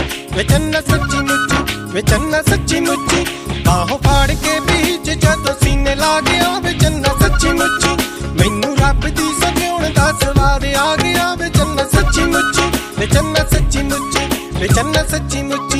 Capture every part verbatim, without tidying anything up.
वे चन्ना सच्ची मुच्ची वे चन्ना सच्ची मुच्ची बाहों फाड़ के बीच जदों सीने ला गया वे चन्ना सच्ची मुच्ची मैनू रब दी सगुण दा सवाद आ गया वे चन्ना सच्ची मुच्ची वे चन्ना सच्ची मुच्ची वे चन्ना सच्ची मुच्ची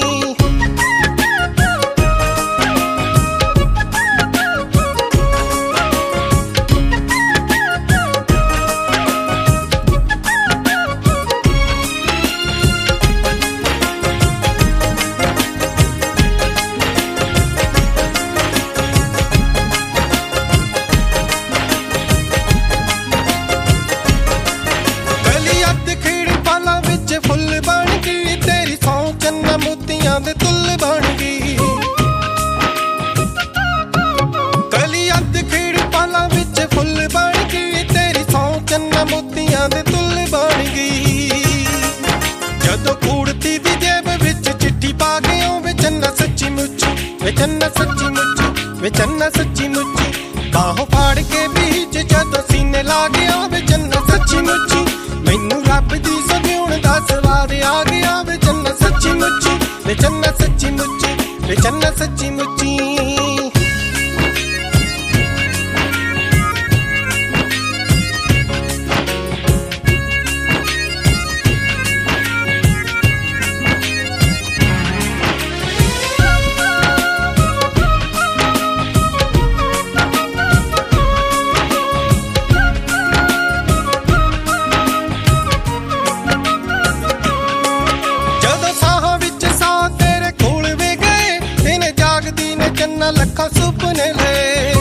दे तुल बन गई कली अद खीड़ पाला विच फुल बन गई तेरी सौ चन्ना मोतियां दे तुल बन गई जदों कूड़ती दी जेब विच चिट्ठी पा गया वे चन्ना सच्ची मुच्ची वे चन्ना सच्ची मुच्ची वे चन्ना सच्ची मुच्ची बाहों फाड़ के बीच जदों सीने ला गया वे चन्ना सच्ची मुच्ची मैनू रब दी सगुण दा सवाद आ गया वे चन्ना सच्ची मुच्ची वे चन्ना सच्ची मुच्ची वे चन्ना सच्ची मुच्ची लखा सुपने ले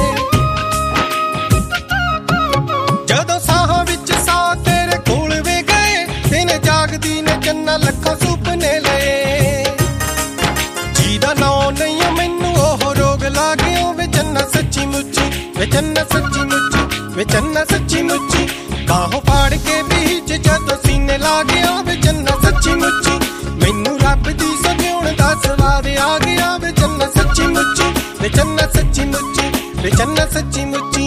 जदों साह विच सा तेरे कोल वे गए दिन जागदी ने चन्ना लखा सुपने ले जीदा नां नहीं मैनू ओह रोग ला गया वे चन्ना सच्ची मुच्ची वे चन्ना सच्ची मुच्ची वे चन्ना सच्ची मुच्ची बाहों फाड़ के बीच जदों सीने ला गया वे चन्ना सच्ची मुच्ची मैनू रब दी सगुण दा सवाद आ गया वे चन्ना सच्ची मुच्ची वे चन्ना सच्ची मुच्ची वे चन्ना सच्ची मुच्ची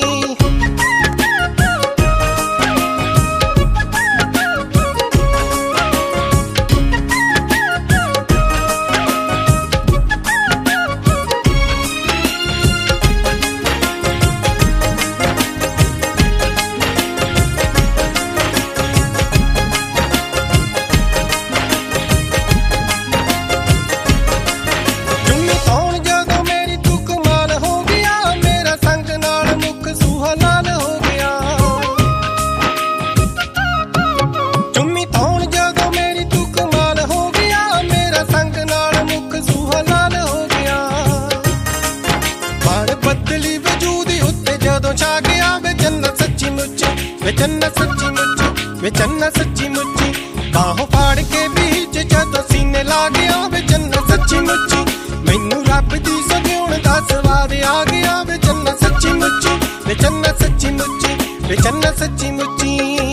वे चन्ना सच्ची मुच्ची वे चन्ना सच्ची मुच्ची बाहों फाड़ के बीच जदों सीने ला गया वे चन्ना सच्ची मुच्ची मैनू रब दी सगुण दा सवाद आ गया वे चन्ना सच्ची मुच्ची वे चन्ना सच्ची मुच्ची वे चन्ना सच्ची मुच्ची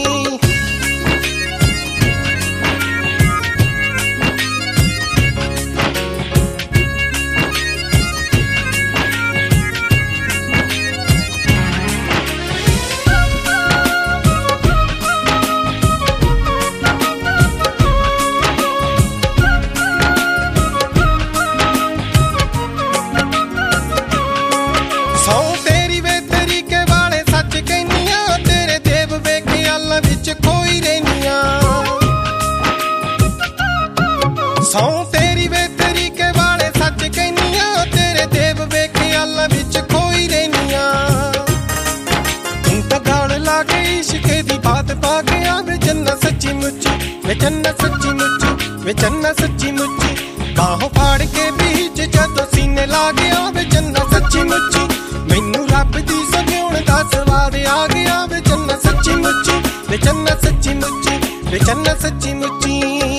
सौ तेरी वे तरीके वाले सच कहनिया तेरे देव वे ख्यालां विच खोई रहनिया तू तां गाल ला के इश्के दी बात पा गया वे चन्ना सच्ची मुच्ची वे चन्ना सच्ची मुच्ची वे चन्ना सच्ची मुच्ची बाहों फाड़ के बीच जदों सीने ला गया वे चन्ना सच्ची मुच्ची मैनू रब दी सगुण दा सवाद आ गया वे चन्ना सच्ची मुच्ची वे चन्ना सच्ची मुच्ची वे चन्ना सच्ची मुच्ची